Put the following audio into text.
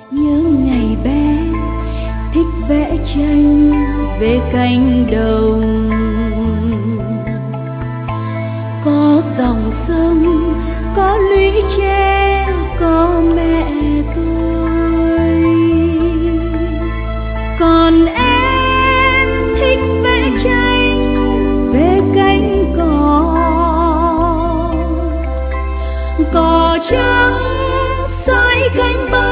Nhớ ngày bé thích vẽ tranh về cánh đồng, có dòng sông, có lũy tre, có mẹ tôi. Còn em thích vẽ tranh về cánh cỏ trắng soi cánh bay